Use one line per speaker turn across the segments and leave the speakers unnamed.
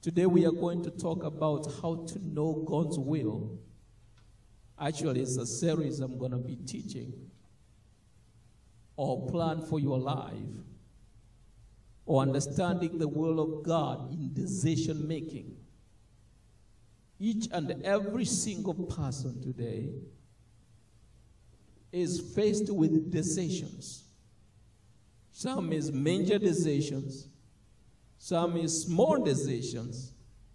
Today we are going to talk about how to know God's will. Actually, it's a series I'm going to be teaching, or plan for your life, or understanding the will of God in decision making. Each and every single person today is faced with decisions. Some is major decisions, some is small decisions.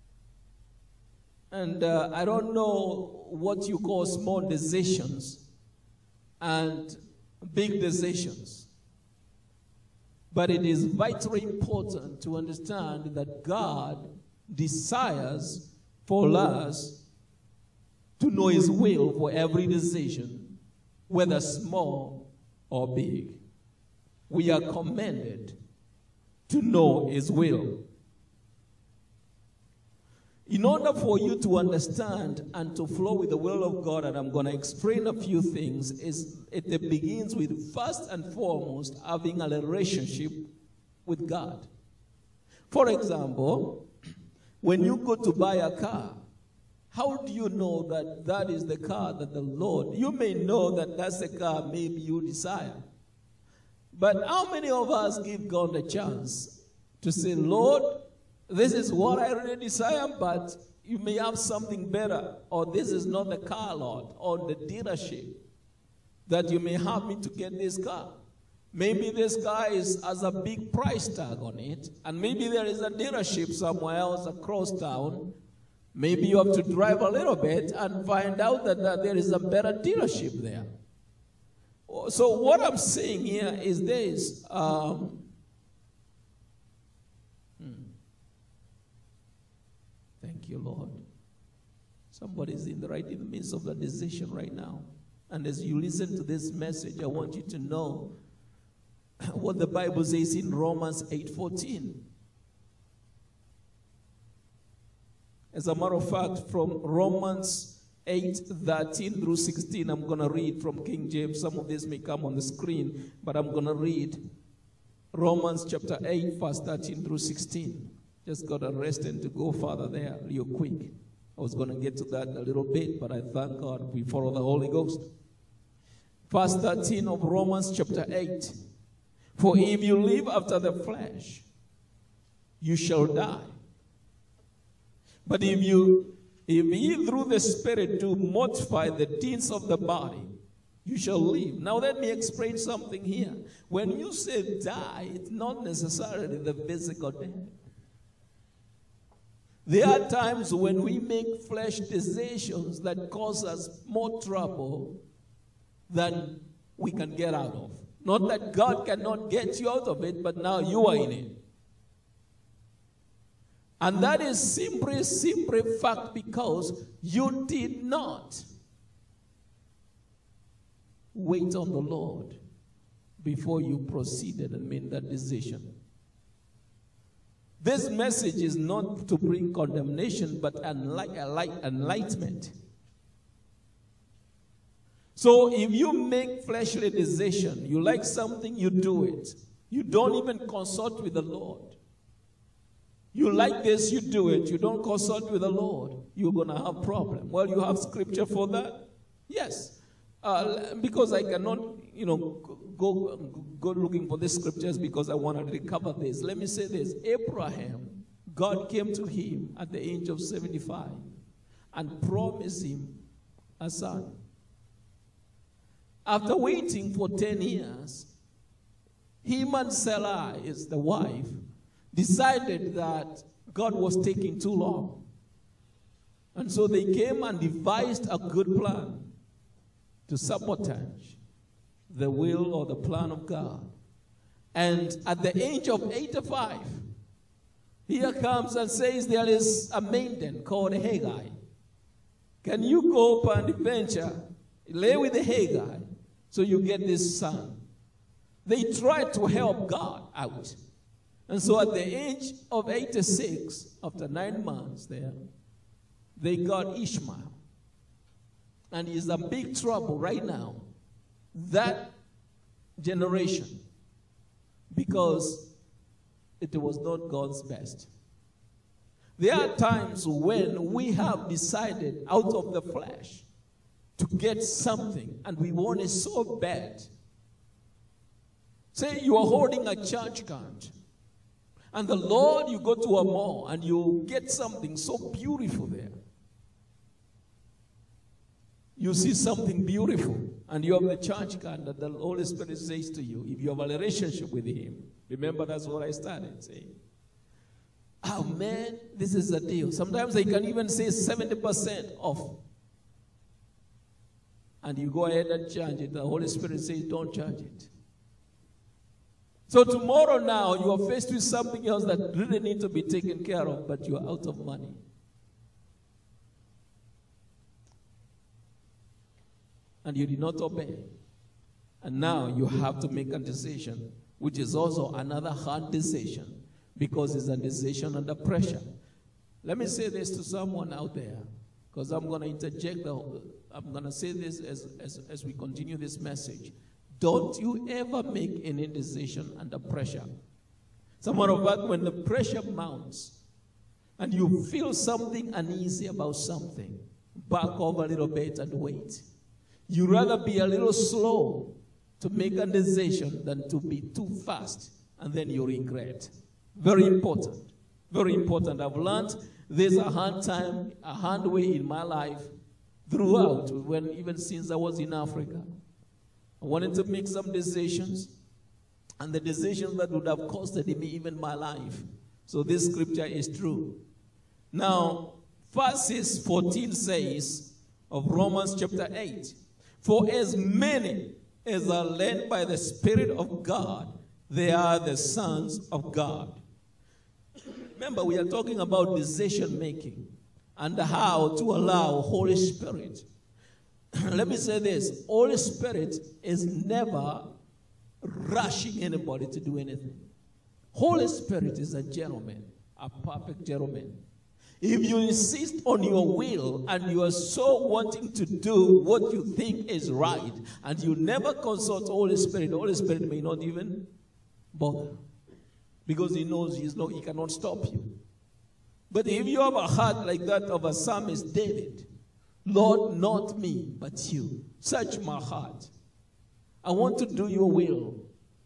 And I don't know what you call small decisions and big decisions. But it is vitally important to understand that God desires for us to know His will for every decision, whether small or big. We are commanded to know His will. In order for you to understand and to flow with the will of God, and I'm going to explain a few things, it begins with, first and foremost, having a relationship with God. For example, when you go to buy a car, how do you know that that is the car that the Lord, you may know that that's the car maybe you desire. But how many of us give God a chance to say, Lord, this is what I really desire, but you may have something better, or this is not the car, Lord, or the dealership that you may have me to get this car. Maybe this car has a big price tag on it, and maybe there is a dealership somewhere else across town. Maybe you have to drive a little bit and find out that there is a better dealership there. So what I'm saying here is this. Thank you, Lord. Somebody's in the midst of the decision right now. And as you listen to this message, I want you to know what the Bible says in Romans 8:14. As a matter of fact, from Romans 8:13 through 16, I'm going to read from King James. Some of this may come on the screen, but I'm going to read Romans chapter 8, verse 13 through 16. Just got to rest and to go further there real quick. I was going to get to that a little bit, but I thank God we follow the Holy Ghost. Verse 13 of Romans chapter 8. For if you live after the flesh, you shall die. But if ye through the Spirit do mortify the deeds of the body, you shall live. Now let me explain something here. When you say die, it's not necessarily the physical death. There are times when we make flesh decisions that cause us more trouble than we can get out of. Not that God cannot get you out of it, but now you are in it. And that is simply fact because you did not wait on the Lord before you proceeded and made that decision. This message is not to bring condemnation, but enlightenment. So if you make fleshly decision, you like something, you do it. You don't even consult with the Lord. You like this, you do it. You don't consult with the Lord, you're going to have problem. Well, you have scripture for that? Yes. Because I cannot, go looking for the scriptures because I want to recover this. Let me say this. Abraham, God came to him at the age of 75 and promised him a son. After waiting for 10 years, him and Sarai, is the wife, decided that God was taking too long. And so they came and devised a good plan to sabotage the will or the plan of God. And at the age of 85, here comes and says there is a maiden called Hagar. Can you go up and adventure, lay with the Hagar, so you get this son? They tried to help God out. And so at the age of 86, after 9 months there, they got Ishmael. And he's in big trouble right now, that generation, because it was not God's best. There are times when we have decided out of the flesh to get something and we want it so bad. Say you are holding a church card and the Lord, you go to a mall and you get something so beautiful there. You see something beautiful and you have the church card that the Holy Spirit says to you, if you have a relationship with Him, remember that's what I started saying. Oh man, this is a deal. Sometimes they can even say 70% off. And you go ahead and charge it. The Holy Spirit says, don't charge it. So tomorrow now, you are faced with something else that really needs to be taken care of, but you are out of money. And you did not obey. And now you have to make a decision, which is also another hard decision, because it's a decision under pressure. Let me say this to someone out there, because I'm going to interject. I'm going to say this as we continue this message. Don't you ever make any decision under pressure. Some of us, when the pressure mounts and you feel something uneasy about something, back off a little bit and wait. You'd rather be a little slow to make a decision than to be too fast, and then you regret. Very important. Very important. I've learned there's a hard way in my life throughout, even since I was in Africa. I wanted to make some decisions, and the decisions that would have costed me even my life. So this scripture is true. Now, verses 14 says of Romans chapter 8, for as many as are led by the Spirit of God, they are the sons of God. Remember, we are talking about decision making and how to allow Holy Spirit. Let me say this. Holy Spirit is never rushing anybody to do anything. Holy Spirit is a gentleman, a perfect gentleman. If you insist on your will and you are so wanting to do what you think is right and you never consult Holy Spirit, the Holy Spirit may not even bother. Because he knows he cannot stop you. But if you have a heart like that of a psalmist David, Lord, not me, but you. Search my heart. I want to do your will.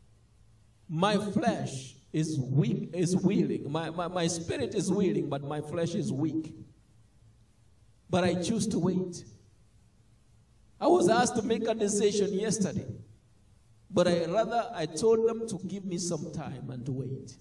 My flesh is weak, is willing. My spirit is willing, but my flesh is weak. But I choose to wait. I was asked to make a decision yesterday. But I told them to give me some time and to wait.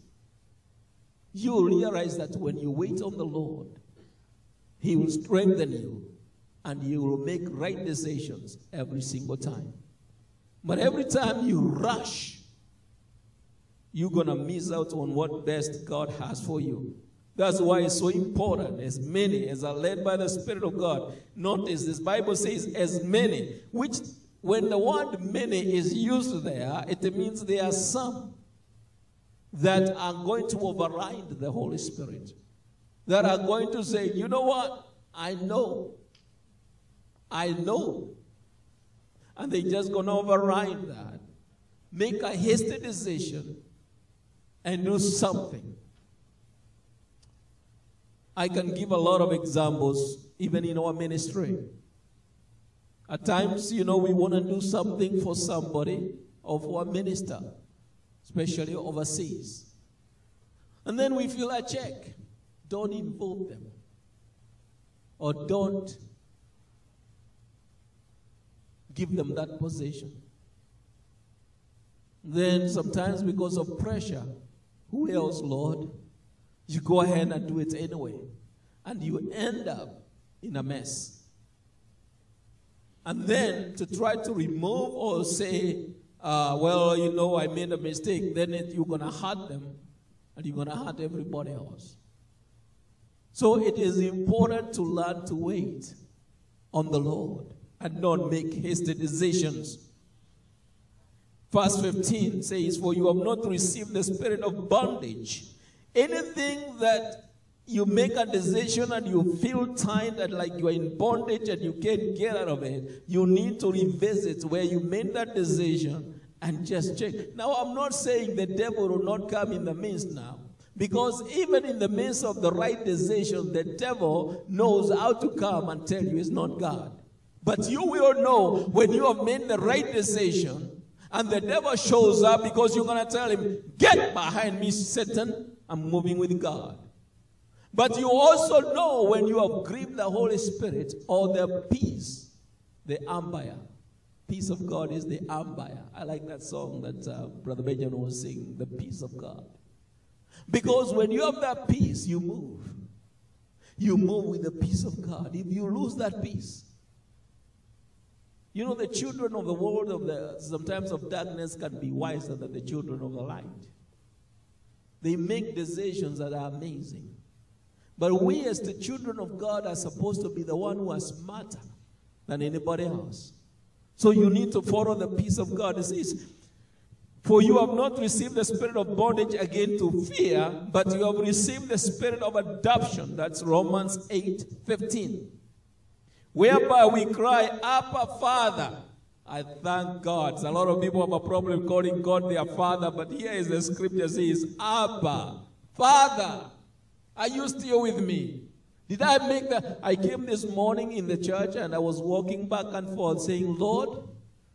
You realize that when you wait on the Lord, He will strengthen you and you will make right decisions every single time. But every time you rush, you're going to miss out on what best God has for you. That's why it's so important, as many as are led by the Spirit of God. Notice this Bible says, as many, which when the word many is used there, it means there are some that are going to override the Holy Spirit. That are going to say, you know what? I know. And they're just going to override that. Make a hasty decision and do something. I can give a lot of examples, even in our ministry. At times, we want to do something for somebody or for a minister, especially overseas. And then we feel a check. Don't involve them. Or don't give them that position. Then sometimes because of pressure, who else, Lord? You go ahead and do it anyway. And you end up in a mess. And then to try to remove or say, I made a mistake, then you're going to hurt them and you're going to hurt everybody else. So it is important to learn to wait on the Lord and not make hasty decisions. Verse 15 says, for you have not received the spirit of bondage. Anything that you make a decision and you feel tired and like you are in bondage and you can't get out of it, you need to revisit where you made that decision and just check. Now, I'm not saying the devil will not come in the midst now, Because even in the midst of the right decision, the devil knows how to come and tell you it's not God. But you will know when you have made the right decision and the devil shows up, because you're going to tell him, get behind me, Satan, I'm moving with God. But you also know when you have grieved the Holy Spirit or the peace, the umpire. Peace of God is the umpire. I like that song that Brother Benjamin was singing, the peace of God. Because when you have that peace, you move. You move with the peace of God. If you lose that peace, you know, the children of the world sometimes of darkness can be wiser than the children of the light. They make decisions that are amazing. But we as the children of God are supposed to be the one who are smarter than anybody else. So you need to follow the peace of God. It says, for you have not received the spirit of bondage again to fear, but you have received the spirit of adoption. That's Romans 8:15. Whereby we cry, Abba, Father. I thank God. A lot of people have a problem calling God their Father, but here is the scripture says, Abba, Father, are you still with me? Did I make that? I came this morning in the church and I was walking back and forth saying, Lord,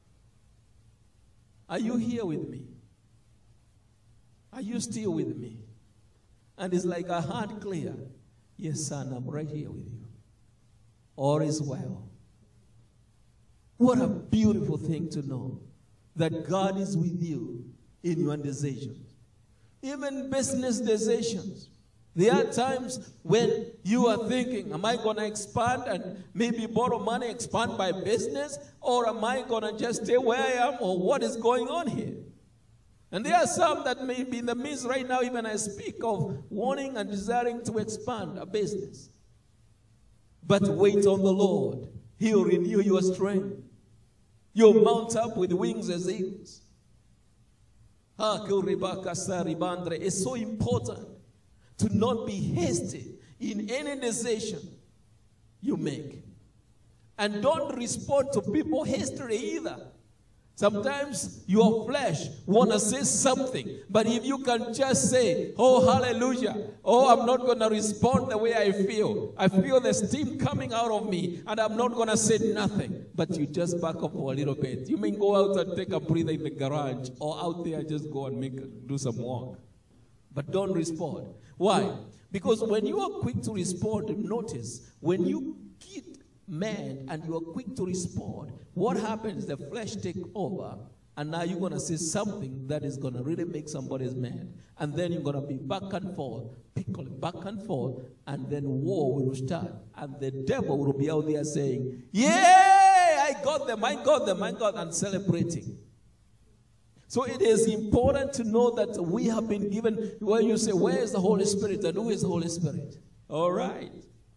are you here with me? Are you still with me? And it's like a heart clear. Yes, son, I'm right here with you. All is well. What a beautiful thing to know that God is with you in your decisions. Even business decisions. There are times when you are thinking, am I going to expand and maybe borrow money, expand my business? Or am I going to just stay where I am? Or what is going on here? And there are some that may be in the midst right now, even I speak of wanting and desiring to expand a business. But wait on the Lord. He'll renew your strength. You'll mount up with wings as eagles. It's so important to not be hasty in any decision you make. And don't respond to people hastily either. Sometimes your flesh want to say something, but if you can just say, oh, hallelujah, oh, I'm not going to respond the way I feel. I feel the steam coming out of me, and I'm not going to say nothing. But you just back up for a little bit. You may go out and take a breather in the garage, or out there just go and do some walk. But don't respond. Why? Because when you are quick to respond, notice, when you get mad and you are quick to respond, what happens? The flesh takes over, and now you're going to say something that is going to really make somebody mad. And then you're going to be back and forth, pickling back and forth, and then war will start. And the devil will be out there saying, yeah, I got them, and celebrating. So it is important to know that we have been given, when you say, where is the Holy Spirit and who is the Holy Spirit? All right.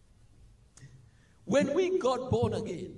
When we got born again,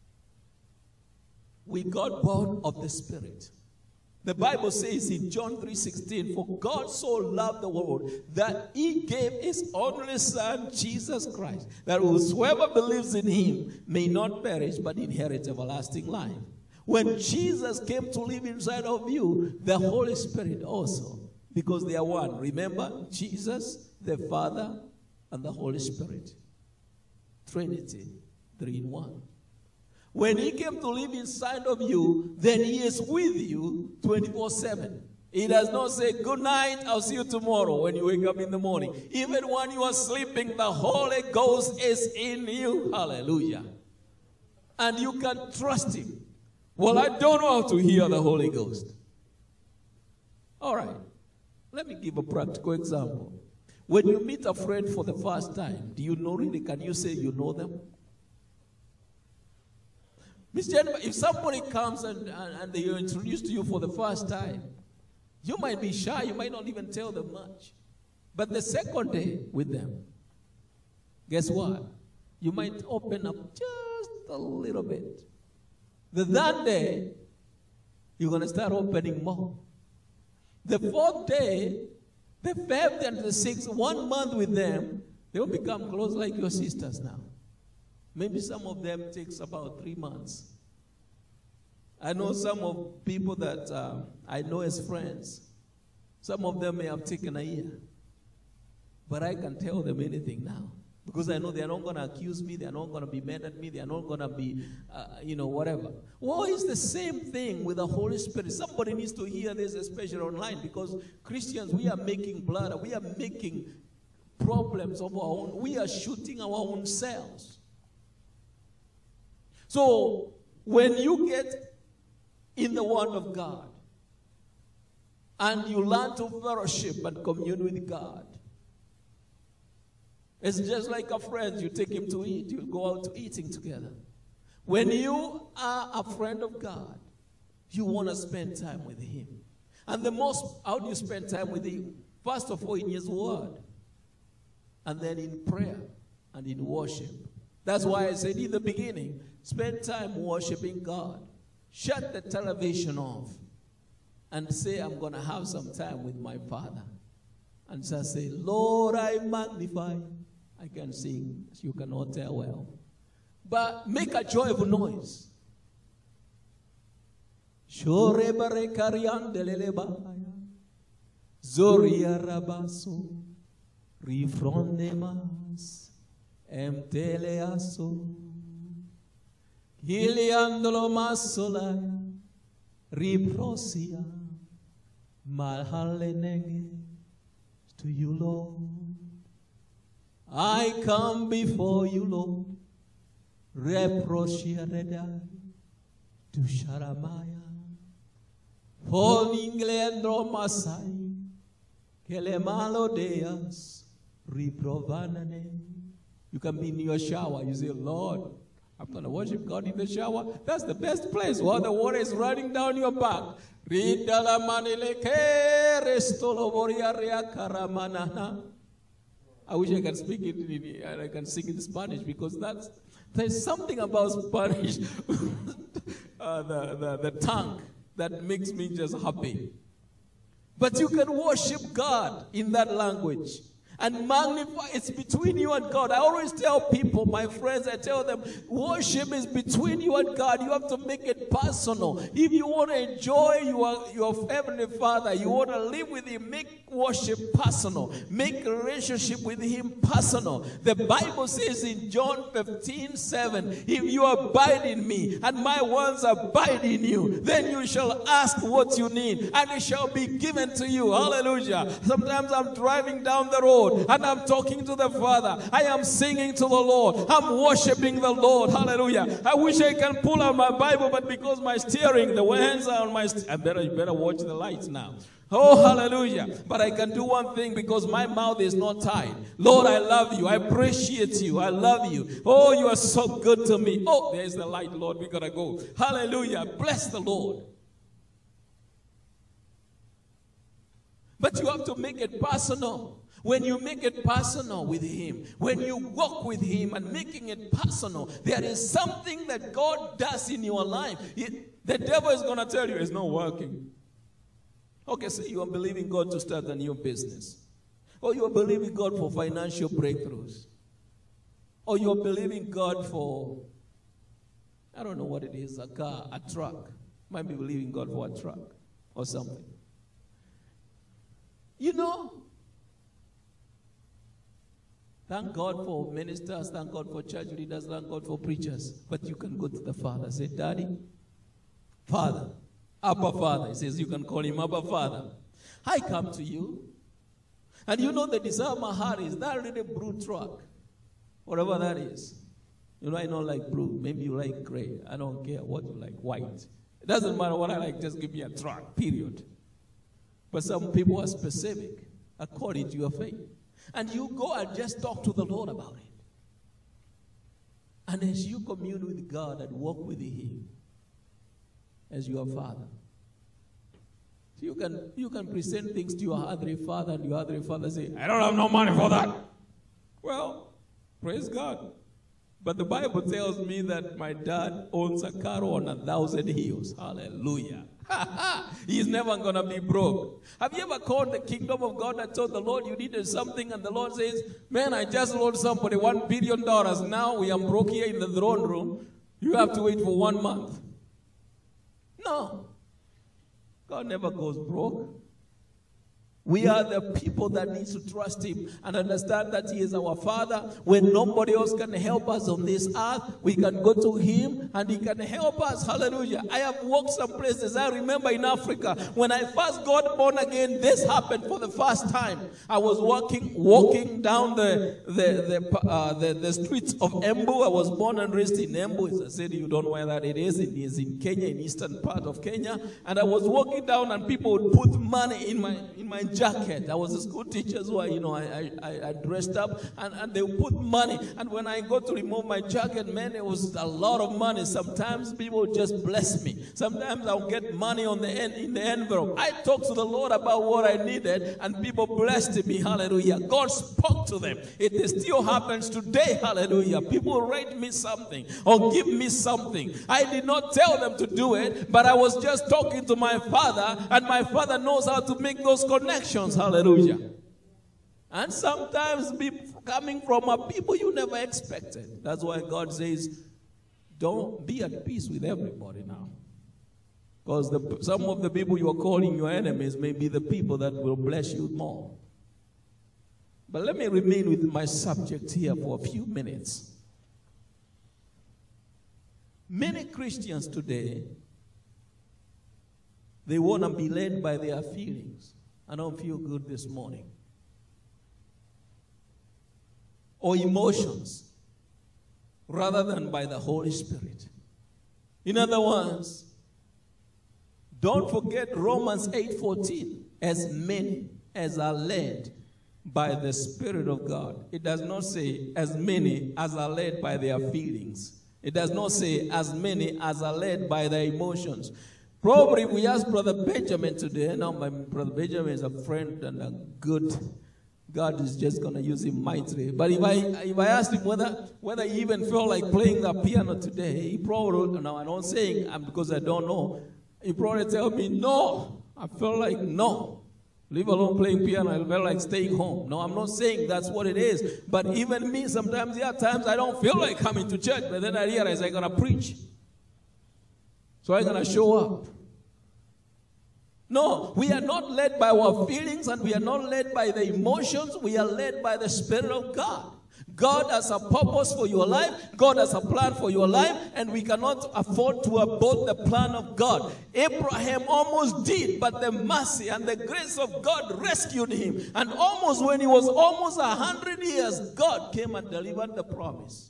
we got born of the Spirit. The Bible says in John 3:16, for God so loved the world that he gave his only Son, Jesus Christ, that whosoever believes in him may not perish but inherit everlasting life. When Jesus came to live inside of you, the Holy Spirit also, because they are one. Remember, Jesus, the Father, and the Holy Spirit. Trinity, 3 in 1. When he came to live inside of you, then he is with you 24/7. He does not say, good night, I'll see you tomorrow when you wake up in the morning. Even when you are sleeping, the Holy Ghost is in you. Hallelujah. And you can trust him. Well, I don't know how to hear the Holy Ghost. All right. Let me give a practical example. When you meet a friend for the first time, do you know really, can you say you know them? Miss Jennifer, if somebody comes and they are introduced to you for the first time, you might be shy, you might not even tell them much. But the second day with them, guess what? You might open up just a little bit. The third day, you're going to start opening more. The fourth day, the fifth and the sixth, 1 month with them, they will become close like your sisters now. Maybe some of them takes about 3 months. I know some of people that I know as friends. Some of them may have taken a year. But I can tell them anything now. Because I know they are not going to accuse me. They are not going to be mad at me. They are not going to be, whatever. Well, it's the same thing with the Holy Spirit. Somebody needs to hear this, especially online, because Christians, we are making blood. We are making problems of our own. We are shooting our own selves. So, when you get in the Word of God, and you learn to fellowship and commune with God, it's just like a friend. You take him to eat. You go out to eating together. When you are a friend of God, you want to spend time with him. And how do you spend time with him? First of all, in his word. And then in prayer and in worship. That's why I said in the beginning, spend time worshiping God. Shut the television off. And say, I'm going to have some time with my Father. And just say, Lord, I magnify. I can sing, you cannot tell well. But make a joyful noise. Zoria rabaso, rifrondemas, emteleaso, giliandolo masolaya, riprosia, malhalenege, to you, Lord. I come before you, Lord. Reprochia redai to Sharamaya. For Inglendro Masai. Kele malodeas reprovanane. You can be in your shower. You say, Lord, I'm going to worship God in the shower. That's the best place while the water is running down your back. I wish I can speak it and I can sing in Spanish, because there's something about Spanish, the tongue, that makes me just happy. But you can worship God in that language and magnify. It's between you and God. I always tell people, my friends, I tell them, worship is between you and God. You have to make it personal. If you want to enjoy your Heavenly Father, you want to live with Him, make worship personal. Make a relationship with Him personal. The Bible says in John 15:7, if you abide in me and my words abide in you, then you shall ask what you need and it shall be given to you. Hallelujah. Sometimes I'm driving down the road and I'm talking to the Father. I am singing to the Lord. I'm worshiping the Lord. Hallelujah. I wish I can pull out my Bible, but because my steering, the hands are on my you better watch the lights now. Oh, hallelujah. But I can do one thing because my mouth is not tied. Lord, I love you. I appreciate you. I love you. Oh, you are so good to me. Oh, there's the light, Lord. We got to go. Hallelujah. Bless the Lord. But you have to make it personal. When you make it personal with Him, when you walk with Him and making it personal, there is something that God does in your life. The devil is going to tell you it's not working. Okay, so you are believing God to start a new business. Or you are believing God for financial breakthroughs. Or you are believing God for, I don't know what it is, a car, a truck. Might be believing God for a truck or something. You know, thank God for ministers, thank God for church leaders, thank God for preachers. But you can go to the Father and say, Daddy, Father, Abba Father. He says you can call Him Abba Father. I come to you. And you know the desire of my heart is that little blue truck. Whatever that is. You know I don't like blue. Maybe you like gray. I don't care what you like. White. It doesn't matter what I like. Just give me a truck. Period. But some people are specific according to your faith. And you go and just talk to the Lord about it. And as you commune with God and walk with Him as your Father, you can present things to your Heavenly Father, and your Heavenly Father say, I don't have no money for that. Well, praise God. But the Bible tells me that my dad owns a cattle on 1,000 hills. Hallelujah. He's never going to be broke. Have you ever called the kingdom of God and told the Lord you needed something, and the Lord says, man, I just loaned somebody $1 billion. Now we are broke here in the throne room. You have to wait for 1 month. No. God never goes broke. We are the people that need to trust him and understand that he is our Father. When nobody else can help us on this earth, we can go to him and he can help us. Hallelujah. I have walked some places. I remember in Africa, when I first got born again, this happened for the first time. I was walking down the streets of Embu. I was born and raised in Embu. It's a city, you don't know where that it is. It is in Kenya, in eastern part of Kenya. And I was walking down and people would put money in my jacket. I was a school teacher, so I dressed up and they would put money. And when I got to remove my jacket, man, it was a lot of money. Sometimes people would just bless me. Sometimes I'll get money in the envelope. I talked to the Lord about what I needed and people blessed me. Hallelujah. God spoke to them. It still happens today. Hallelujah. People write me something or give me something. I did not tell them to do it, but I was just talking to my Father, and my Father knows how to make those connections. Hallelujah. And sometimes be coming from a people you never expected. That's why God says, don't be at peace with everybody now. Because some of the people you are calling your enemies may be the people that will bless you more. But let me remain with my subject here for a few minutes. Many Christians today, they want to be led by their feelings. I don't feel good this morning. Or emotions, rather than by the Holy Spirit. In other words, don't forget Romans 8:14. As many as are led by the Spirit of God. It does not say as many as are led by their feelings. It does not say as many as are led by their emotions. Probably we asked Brother Benjamin today. Now, my Brother Benjamin is a friend and a good. God is just going to use him mightily. But if I asked him whether he even felt like playing the piano today, he probably, now I'm not saying because I don't know, he probably tell me, no, I felt like no. Leave alone playing piano, I felt like staying home. No, I'm not saying that's what it is. But even me, sometimes there are times I don't feel like coming to church, but then I realize I'm going to preach. So I'm going to show up. No, we are not led by our feelings and we are not led by the emotions. We are led by the Spirit of God. God has a purpose for your life. God has a plan for your life. And we cannot afford to abort the plan of God. Abraham almost did, but the mercy and the grace of God rescued him. And almost when he was almost 100 years, God came and delivered the promise.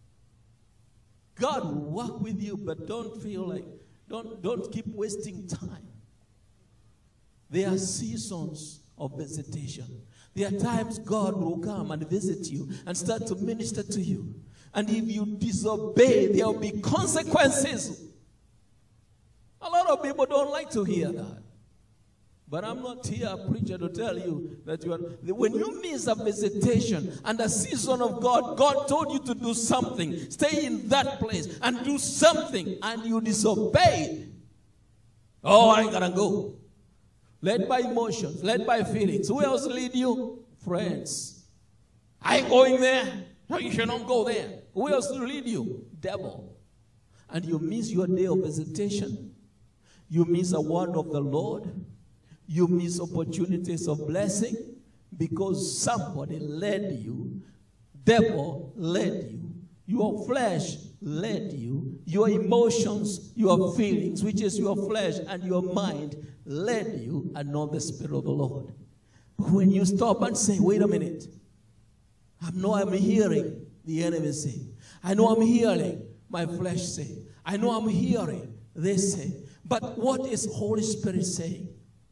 God will work with you, but don't feel like, don't keep wasting time. There are seasons of visitation. There are times God will come and visit you and start to minister to you. And if you disobey, there will be consequences. A lot of people don't like to hear that. But I'm not here, a preacher, to tell you that when you miss a visitation and a season of God, God told you to do something, stay in that place and do something, and you disobeyed. Oh, I gotta go. Led by emotions, led by feelings. Who else lead you? Friends. I ain't going there. No, you should not go there. Who else will lead you? Devil. And you miss your day of visitation. You miss a word of the Lord. You miss opportunities of blessing because somebody led you. Devil led you. Your flesh led you. Your emotions, your feelings, which is your flesh and your mind, led you, and not the Spirit of the Lord. But when you stop and say, wait a minute, I know I'm hearing the enemy say. I know I'm hearing my flesh say. I know I'm hearing they say. But what is Holy Spirit saying?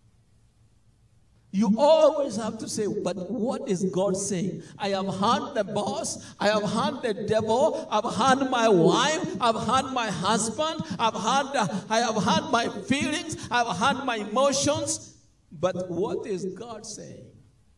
You always have to say, but what is God saying? I have heard the boss. I have heard the devil. I've heard my wife. I've heard my husband. I have heard my feelings. I've heard my emotions. But what is God saying?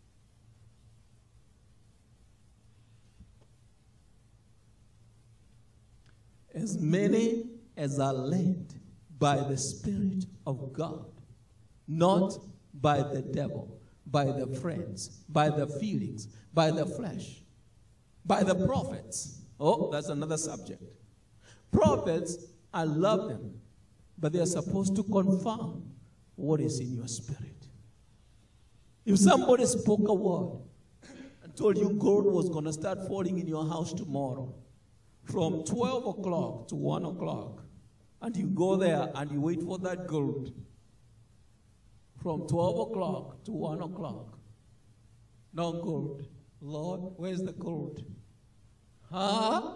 As many as are led by the Spirit of God, not by the devil, by the friends, by the feelings, by the flesh, by the prophets. Oh, that's another subject. Prophets, I love them, but they are supposed to confirm what is in your spirit. If somebody spoke a word and told you gold was going to start falling in your house tomorrow, from 12 o'clock to 1 o'clock, and you go there and you wait for that gold, from 12 o'clock to 1 o'clock, no gold. Lord, where's the gold? Huh?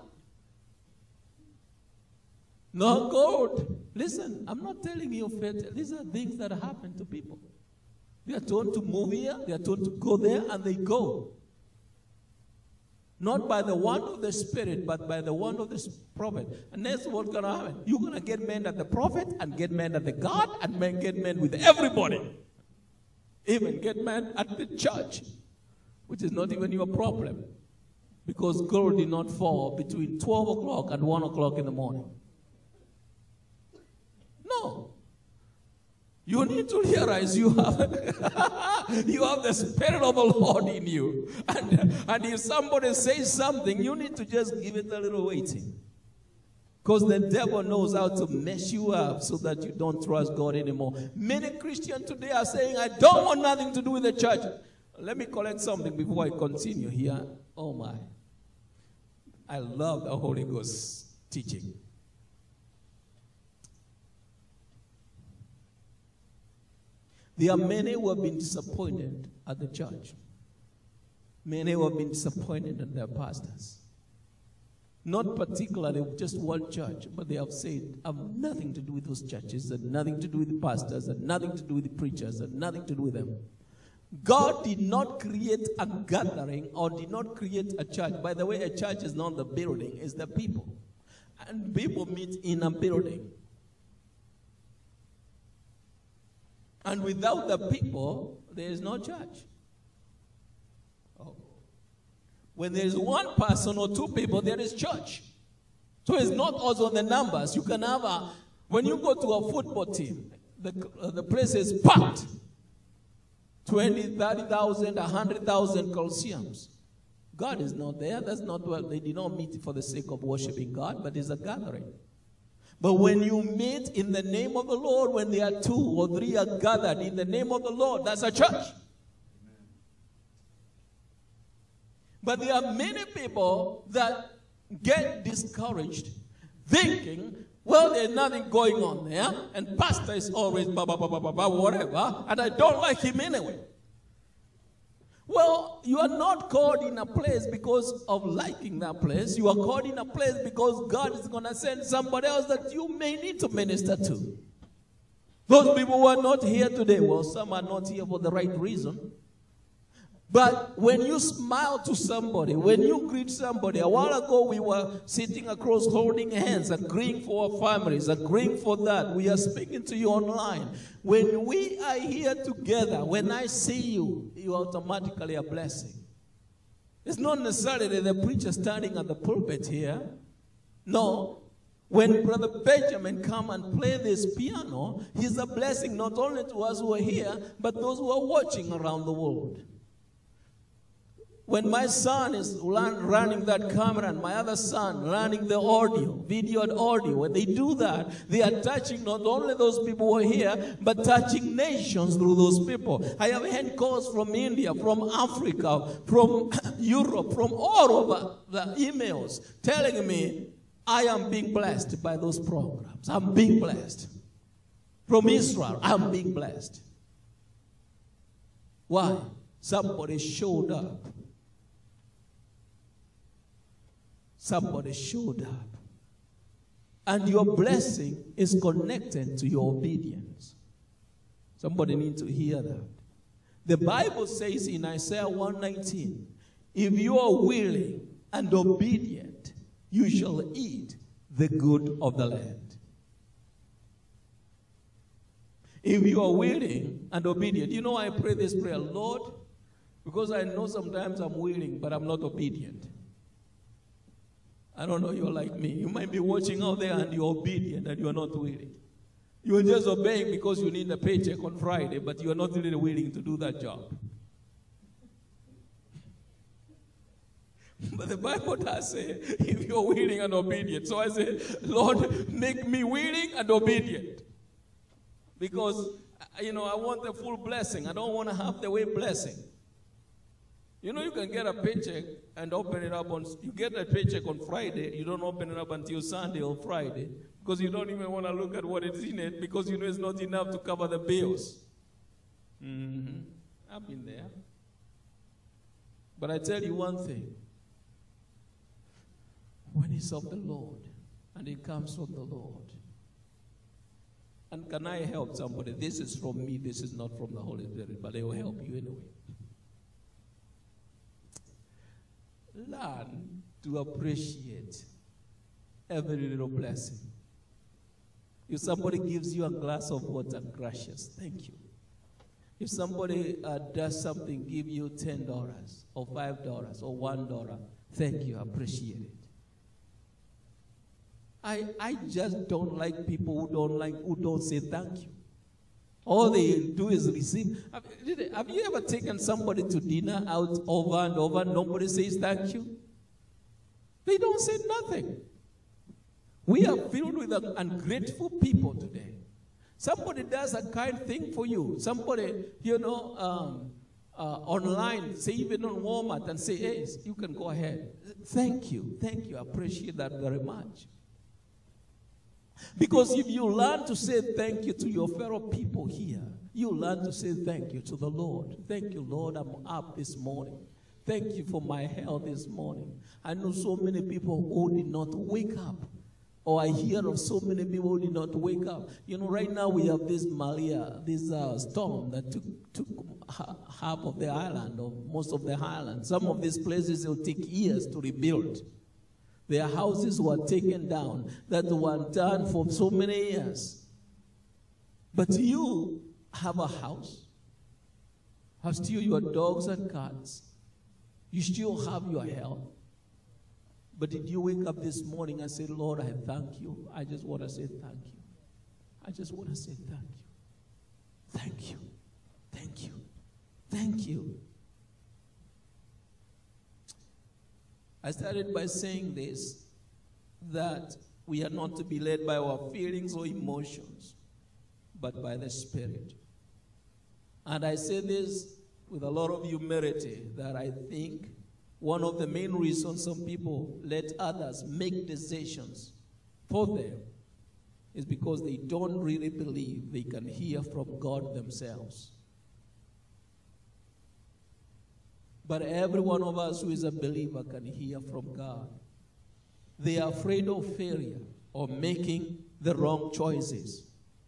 No gold. Listen, I'm not telling you faith. These are things that happen to people. They are told to move here, they are told to go there, and they go. Not by the word of the Spirit, but by the word of the prophet. And that's what's going to happen. You're going to get men at the prophet, and get men at the God, and get men with everybody. Even get men at the church, which is not even your problem. Because gold did not fall between 12 o'clock and 1 o'clock in the morning. No. You need to realize you have the Spirit of the Lord in you. And if somebody says something, you need to just give it a little waiting. Because the devil knows how to mess you up so that you don't trust God anymore. Many Christians today are saying, I don't want nothing to do with the church. Let me collect something before I continue here. Oh my. I love the Holy Ghost teaching. There are many who have been disappointed at the church. Many who have been disappointed in their pastors. Not particularly just one church, but they have said, I have nothing to do with those churches, and nothing to do with the pastors, and nothing to do with the preachers, and nothing to do with them. God did not create a gathering or did not create a church. By the way, a church is not the building, it's the people. And people meet in a building. And without the people, there is no church. Oh. When there is one person or two people, there is church. So it's not also the numbers. You can have when you go to a football team, the place is packed. 20, 30,000, 100,000 Colosseums. God is not there. That's not what they did not meet for the sake of worshiping God, but it's a gathering. But when you meet in the name of the Lord, when there are 2 or 3 are gathered in the name of the Lord, that's a church. Amen. But there are many people that get discouraged thinking, well, there's nothing going on there, and pastor is always whatever, and I don't like him anyway. Well, you are not called in a place because of liking that place. You are called in a place because God is going to send somebody else that you may need to minister to. Those people who are not here today, well, some are not here for the right reason. But when you smile to somebody, when you greet somebody, a while ago we were sitting across holding hands, agreeing for our families, agreeing for that. We are speaking to you online. When we are here together, when I see you, you are automatically a blessing. It's not necessarily the preacher standing at the pulpit here. No. When Brother Benjamin come and play this piano, he's a blessing not only to us who are here, but those who are watching around the world. When my son is running that camera and my other son running the audio, video and audio, when they do that, they are touching not only those people who are here, but touching nations through those people. I have had calls from India, from Africa, from Europe, from all over the emails telling me, I am being blessed by those programs. I'm being blessed. From Israel, I'm being blessed. Why? Somebody showed up. Somebody showed up. And your blessing is connected to your obedience. Somebody needs to hear that. The Bible says in Isaiah 1:19, if you are willing and obedient, you shall eat the good of the land. If you are willing and obedient, you know I pray this prayer, Lord, because I know sometimes I'm willing, but I'm not obedient. I don't know, you're like me. You might be watching out there and you're obedient and you're not willing. You're just obeying because you need a paycheck on Friday, but you're not really willing to do that job. But the Bible does say, if you're willing and obedient. So I say, Lord, make me willing and obedient. Because I want the full blessing. I don't want to have the way blessing. You can get a paycheck and open it up you get a paycheck on Friday. You don't open it up until Sunday or Friday because you don't even want to look at what is in it because it's not enough to cover the bills. I've been there. But I tell you one thing. When it's of the Lord and it comes from the Lord. And can I help somebody? This is from me. This is not from the Holy Spirit, but it will help you anyway. Learn to appreciate every little blessing. If somebody gives you a glass of water, gracious, thank you. If somebody does something, give you $10 or $5 or $1, thank you, appreciate it. I just don't like people who don't say thank you. All they do is receive. Have you ever taken somebody to dinner out over and over? Nobody says thank you. They don't say nothing. We are filled with ungrateful people today. Somebody does a kind thing for you. Somebody, online, say even on Walmart, and say, hey, you can go ahead. Thank you. Thank you. I appreciate that very much. Because if you learn to say thank you to your fellow people here, you learn to say thank you to the Lord. Thank you, Lord, I'm up this morning. Thank you for my health this morning. I know so many people who did not wake up. Or I hear of so many people who did not wake up. Right now we have this Maria, this storm that took half of the island, or most of the island. Some of these places will take years to rebuild. Their houses were taken down that were done for so many years. But you have a house, have still your dogs and cats. You still have your health. But did you wake up this morning and say, Lord, I thank you? I just want to say thank you. I just want to say thank you. Thank you. Thank you. Thank you. I started by saying this, that we are not to be led by our feelings or emotions, but by the Spirit. And I say this with a lot of humility, that I think one of the main reasons some people let others make decisions for them is because they don't really believe they can hear from God themselves. But every one of us who is a believer can hear from God. They are afraid of failure or making the wrong choices.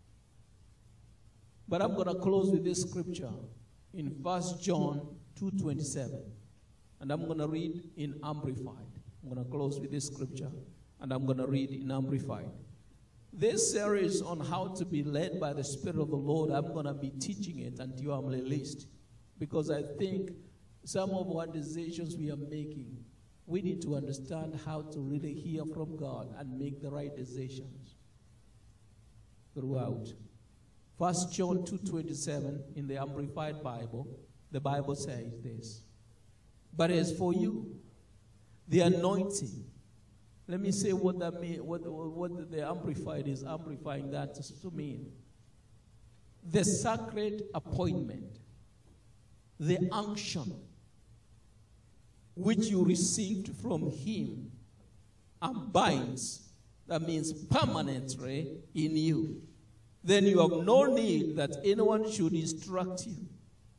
But I'm going to close with this scripture in 1 John 2:27. And I'm going to read in Amplified. I'm going to close with this scripture, and I'm going to read in Amplified. This series on how to be led by the Spirit of the Lord, I'm going to be teaching it until I'm released. Because I think some of our decisions we are making, we need to understand how to really hear from God and make the right decisions throughout. 1 John 2:27 in the Amplified Bible, the Bible says this. But as for you, the anointing, let me say what that means, what the Amplified is amplifying that to mean. The sacred appointment, the unction, which you received from him, abides, that means permanently in you. Then you have no need that anyone should instruct you.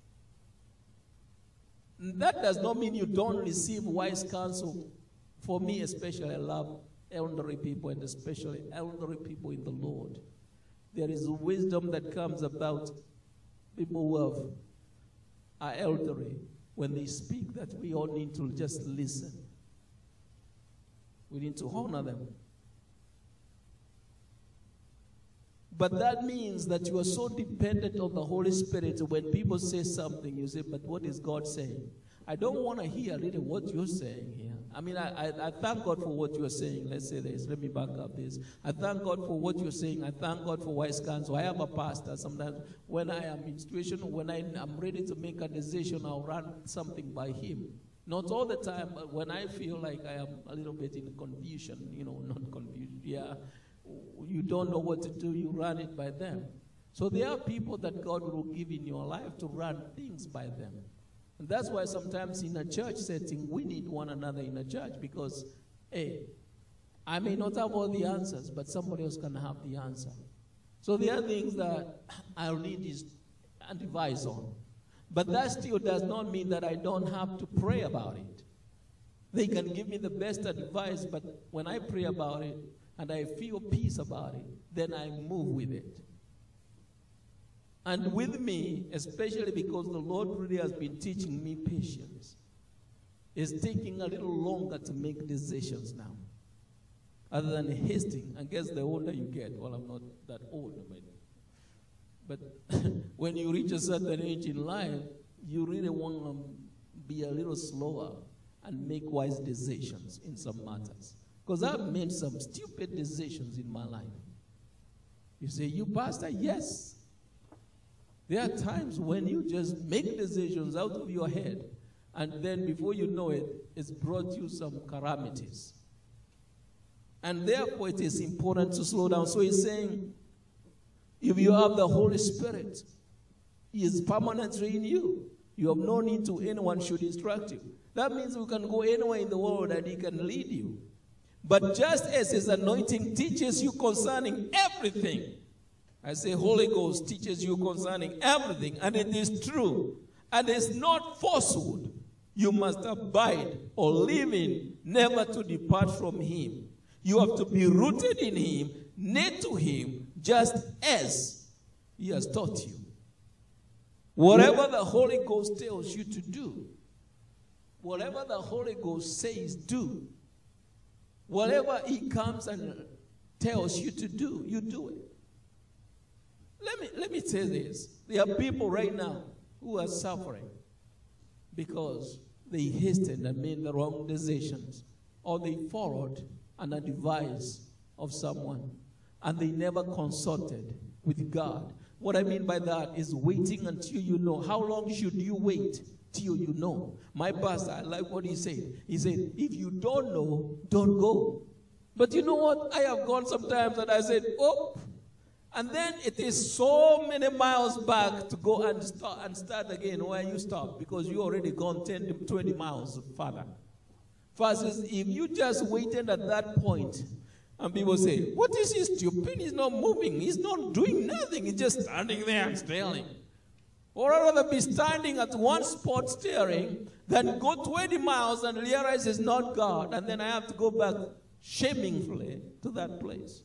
That does not mean you don't receive wise counsel. For me especially, I love elderly people, and especially elderly people in the Lord. There is wisdom that comes about people who are elderly when they speak, that we all need to just listen. We need to honor them. But that means that you are so dependent on the Holy Spirit. When people say something, you say, but what is God saying? I don't want to hear really what you're saying here. I mean, I thank God for what you're saying. Let's say this. Let me back up this. I thank God for what you're saying. I thank God for wise counsel. I am a pastor. Sometimes when I am in situation, when I'm ready to make a decision, I'll run something by him. Not all the time, but when I feel like I am a little bit in confusion, not confusion, yeah. You don't know what to do, you run it by them. So there are people that God will give in your life to run things by them. And that's why sometimes in a church setting, we need one another in a church because, hey, I may not have all the answers, but somebody else can have the answer. So there are things that I'll need his advice on. But that still does not mean that I don't have to pray about it. They can give me the best advice, but when I pray about it and I feel peace about it, then I move with it. And with me, especially because the Lord really has been teaching me patience, it's taking a little longer to make decisions now. Other than hasting, I guess the older you get, well, I'm not that old, but when you reach a certain age in life, you really want to be a little slower and make wise decisions in some matters. Because I've made some stupid decisions in my life. You say, you pastor? Yes. There are times when you just make decisions out of your head, and then before you know it, it's brought you some calamities. And therefore, it is important to slow down. So he's saying, if you have the Holy Spirit, he is permanently in you. You have no need to anyone should instruct you. That means you can go anywhere in the world and he can lead you. But just as his anointing teaches you concerning everything, I say Holy Ghost teaches you concerning everything, and it is true, and it's not falsehood. You must abide or live in, never to depart from him. You have to be rooted in him, knit to him, just as he has taught you. Whatever the Holy Ghost tells you to do, whatever the Holy Ghost says, do. Whatever he comes and tells you to do, you do it. Let me say this. There are people right now who are suffering because they hastened and made the wrong decisions, or they followed an advice of someone, and they never consulted with God. What I mean by that is waiting until you know. How long should you wait till you know? My pastor, I like what he said. He said, if you don't know, don't go. But you know what? I have gone sometimes and I said, oh, and then it is so many miles back to go and start again where you stop, because you already gone 10 to 20 miles further. Versus if you just waited at that point, and people say, what is he stupid? He's not moving. He's not doing nothing. He's just standing there and staring. Or I'd rather be standing at one spot staring than go 20 miles and realize it's not God, and then I have to go back shamefully to that place.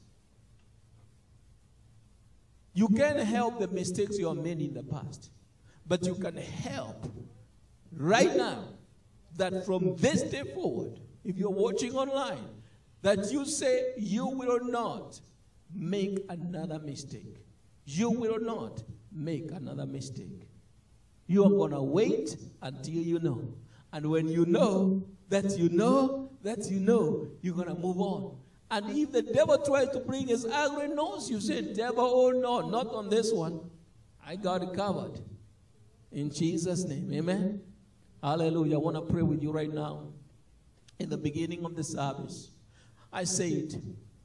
You can't help the mistakes you have made in the past, but you can help right now that from this day forward, if you're watching online, that you say you will not make another mistake. You will not make another mistake. You are going to wait until you know. And when you know that you know that you know, you're going to move on. And if the devil tries to bring his ugly nose, you say, devil, oh no, not on this one. I got it covered. In Jesus' name, amen. Hallelujah. I want to pray with you right now. In the beginning of the service, I said,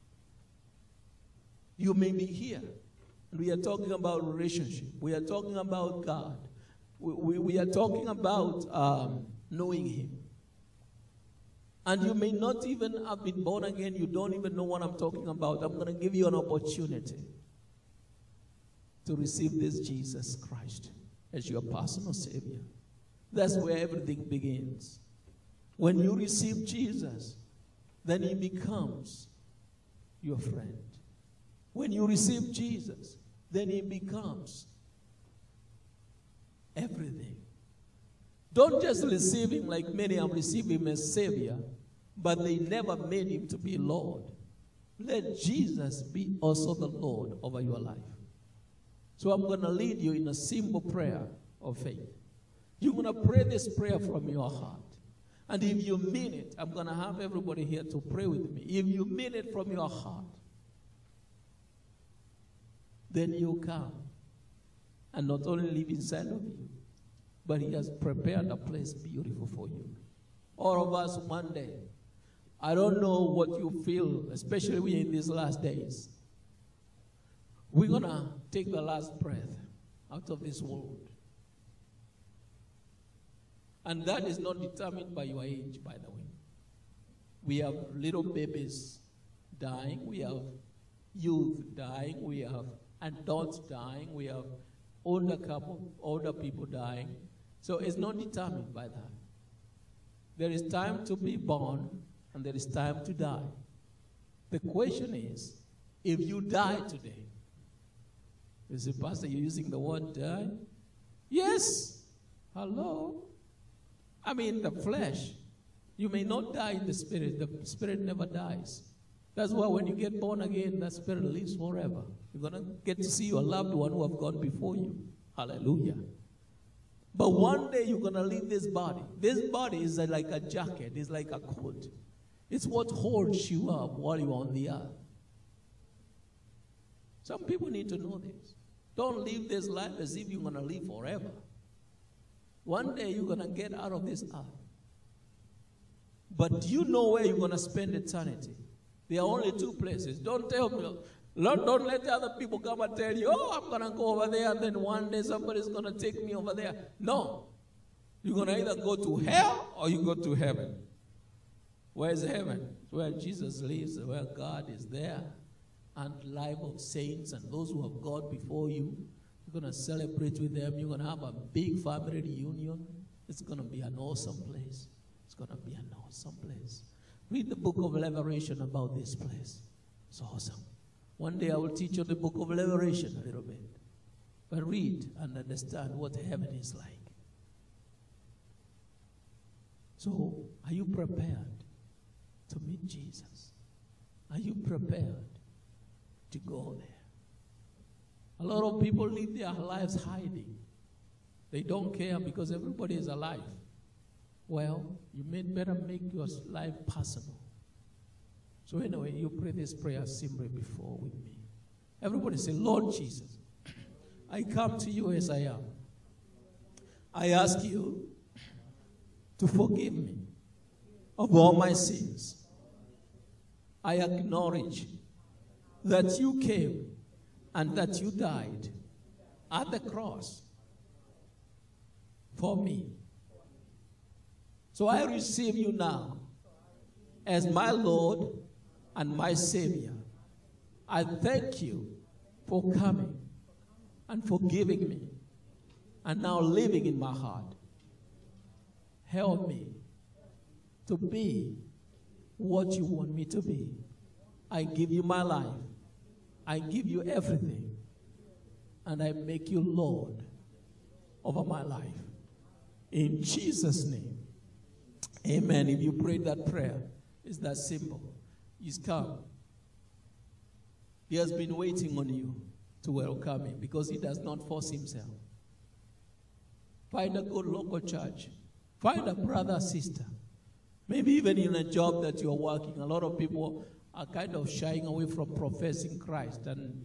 you may be here. We are talking about relationship. We are talking about God. We are talking about knowing him. And you may not even have been born again. You don't even know what I'm talking about. I'm going to give you an opportunity to receive this Jesus Christ as your personal Savior. That's where everything begins. When you receive Jesus, then he becomes your friend. When you receive Jesus, then he becomes everything. Don't just receive him like many have received him as Savior, but they never made him to be Lord. Let Jesus be also the Lord over your life. So I'm going to lead you in a simple prayer of faith. You're going to pray this prayer from your heart. And if you mean it, I'm going to have everybody here to pray with me. If you mean it from your heart, then you come and not only live inside of you, but he has prepared a place beautiful for you. All of us one day, I don't know what you feel, especially in these last days. We're going to take the last breath out of this world. And that is not determined by your age, by the way. We have little babies dying. We have youth dying. We have adults dying. We have older people dying. So it's not determined by that. There is time to be born, and there is time to die. The question is, if you die today, you say, Pastor, you're using the word die? Yes. Hello? I mean, the flesh. You may not die in the spirit. The spirit never dies. That's why when you get born again, the spirit lives forever. You're going to get to see your loved one who have gone before you. Hallelujah. But one day you're going to leave this body. This body is like a jacket. It's like a coat. It's what holds you up while you're on the earth. Some people need to know this. Don't live this life as if you're going to live forever. One day you're going to get out of this earth. But do you know where you're going to spend eternity? There are only two places. Don't tell me, Lord, don't let the other people come and tell you, oh, I'm going to go over there, and then one day somebody's going to take me over there. No. You're going to either go to hell or you go to heaven. Where's heaven? Where Jesus lives, where God is there. And life of saints and those who have gone before you. You're going to celebrate with them. You're going to have a big family reunion. It's going to be an awesome place. It's going to be an awesome place. Read the book of Revelation about this place. It's awesome. One day I will teach you the book of Revelation a little bit. But read and understand what heaven is like. So, are you prepared to meet Jesus? Are you prepared to go there? A lot of people live their lives hiding. They don't care because everybody is alive. Well, you may better make your life possible. So anyway, you pray this prayer simply before with me. Everybody say, Lord Jesus, I come to you as I am. I ask you to forgive me of all my sins. I acknowledge that you came and that you died at the cross for me. So I receive you now as my Lord and my Savior. I thank you for coming and forgiving me and now living in my heart. Help me to be what you want me to be. I give you my life. I give you everything. And I make you Lord over my life. In Jesus' name. Amen. If you prayed that prayer, it's that simple. He's come. He has been waiting on you to welcome him because he does not force himself. Find a good local church. Find a brother or sister. Maybe even in a job that you're working. A lot of people are kind of shying away from professing Christ, and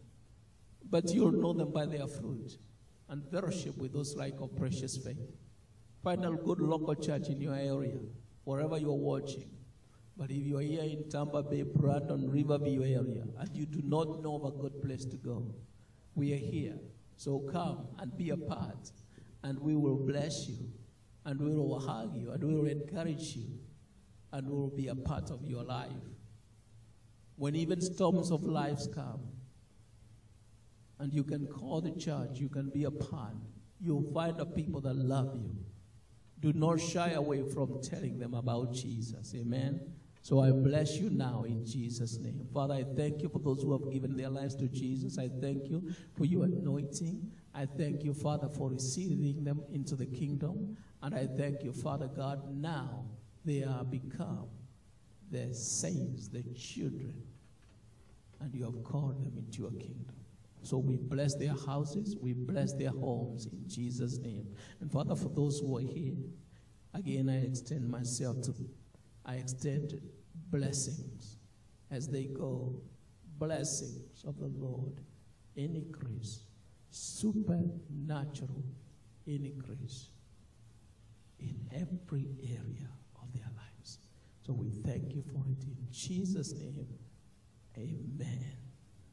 but you'll know them by their fruit and fellowship with those like of precious faith. Find a good local church in your area, wherever you're watching. But if you're here in Tampa Bay, Brandon, Riverview area, and you do not know of a good place to go, we are here. So come and be a part, and we will bless you, and we will hug you, and we will encourage you, and we will be a part of your life. When even storms of life come, and you can call the church, you can be a part, you'll find the people that love you. Do not shy away from telling them about Jesus. Amen. So I bless you now in Jesus' name. Father, I thank you for those who have given their lives to Jesus. I thank you for your anointing. I thank you, Father, for receiving them into the kingdom. And I thank you, Father God, now they are become the saints, the children, and you have called them into your kingdom. So we bless their houses, we bless their homes in Jesus' name. And Father, for those who are here, again, I extend myself to, I extend blessings as they go, blessings of the Lord, increase, supernatural increase in every area of their lives. So we thank you for it in Jesus' name. Amen.